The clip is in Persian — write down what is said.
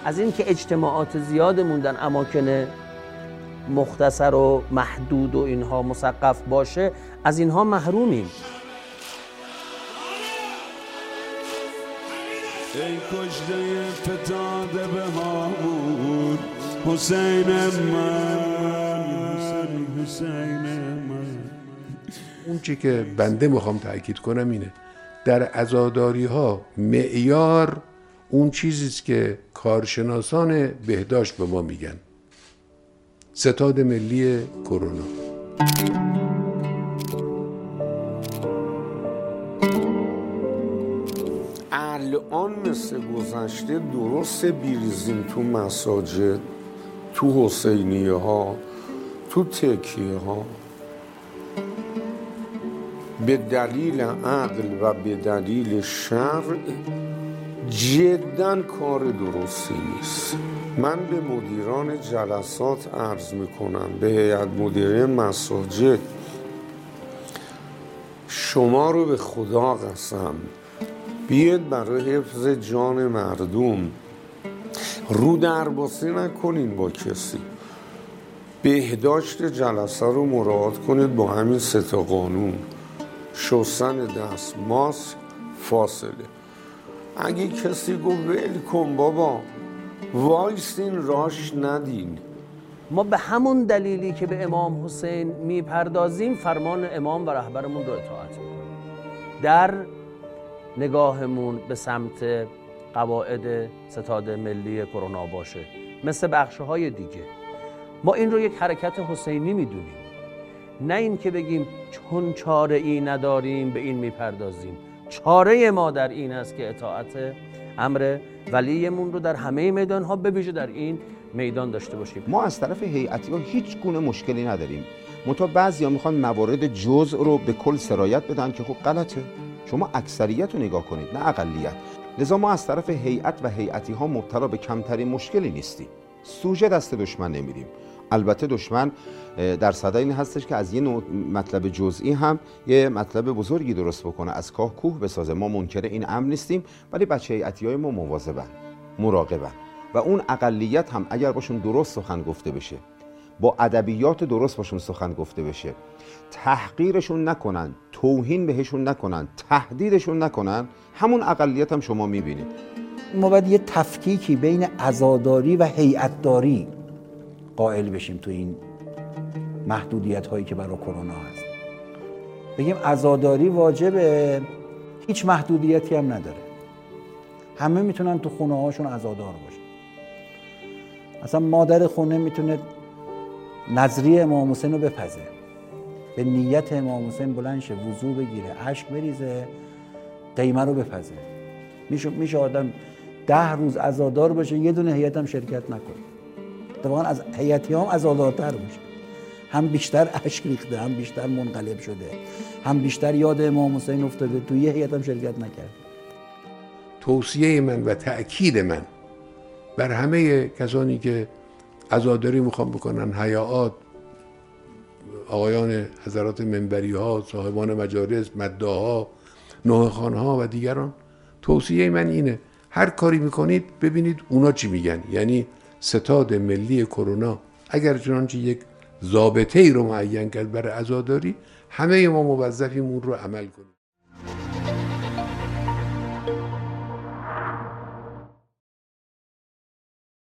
از این که اجتماعات زیادمون در اماکن مختصر و محدود و اینها مثقف باشه، از اینها محرومیم. ای کشته فتاده به هامون حسین من، حسین من. اون چی که بنده میخوام تأکید کنم اینه، در عزاداری ها معیار اون چیزیست که کارشناسان بهداشت به ما میگن، ستاد ملی کرونا. الان مثل گذشته درست بیریزیم تو مساجد، تو حسینیه ها، تو تکیه ها، به دلیل عقل و به دلیل شرع جداً کار درستی نیست. من به مدیران جلسات عرض میکنم، به هیئت مدیره مساجد، شما رو به خدا قسم بیاید برای حفظ جان مردم رو درباسی نکنین با کسی. بهداشت جلسه رو مراعات کنید با همین 3 تا قانون: شستن دست، ماسک، فاصله. اگه کسی گفت ول کن بابا، وایسین راش ندین. ما به همون دلیلی که به امام حسین میپردازیم فرمان امام و رهبرمون رو اطاعت میکنیم. در نگاهمون به سمت قواعد ستاد ملی کرونا باشه، مثل بخش‌های دیگه ما این رو یک حرکت حسینی میدونیم، نه این که بگیم چون چاره ای نداریم به این میپردازیم. چاره ما در این است که اطاعت امر ولیمون رو در همه میدان‌ها به ویژه در این میدان داشته باشیم. ما از طرف هیئتی ها هیچ گونه مشکلی نداریم، منتها بعضیا میخوان موارد جزء رو به کل سرایت بدن که خب غلطه. شما اکثریت رو نگاه کنید نه اقلیت. لذا ما از طرف هیئت و هیئتی ها مبتلا به کمترین مشکلی نیستیم. سوژه دست دشمن نمیدیم. البته دشمن در صدد این هستش که از یه نوع مطلب جزئی هم یه مطلب بزرگی درست بکنه، از کاه کوه بسازه. ما منکر این امر نیستیم، ولی بچه هیئتی‌های ما مواظبن، مراقبن و اون اقلیت هم اگر باشون درست سخن گفته بشه، با ادبیات درست باشون سخن گفته بشه، تحقیرشون نکنن، توهین بهشون نکنن، تهدیدشون نکنن، همون اقلیت هم شما میبینید. ما باید یه تفکیکی بین عزاداری و هیئتداری قائل بشیم تو این محدودیت هایی که برای کرونا هست. بگیم عزاداری واجبه، هیچ محدودیتی هم نداره، همه میتونن تو خونه هاشون عزادار باشن. مثلا مادر خونه میتونه نظریه امام حسین رو بپزه، به نیت امام حسین بلند شه، وضو بگیره، اشک بریزه، قیمه رو بپزه. میشه آدم 10 روز عزادار باشه، یه دونه هیئت هم شرکت نکنه. اتفاقا از هیئتی هم عزادارتر باشه، هم بیشتر اشک ریخته، هم بیشتر منقلب شده، هم بیشتر یاد امام حسین افتاده، تو یه هیئت هم شرکت نکرده. توصیه من و تأکید من بر همه کسانی که عزاداری میخوان بکنن، حیاات، آقایان حضرات منبری ها، صاحبان مجالس، مداها، نوحه‌خوان ها و دیگران، توصیه من اینه هر کاری میکنید ببینید اونا چی میگن. یعنی ستاد ملی کرونا اگر چنانچه یک ضابطه ای رو معین کرد برای عزاداری، همه ما موظفیم اون رو عمل کنیم.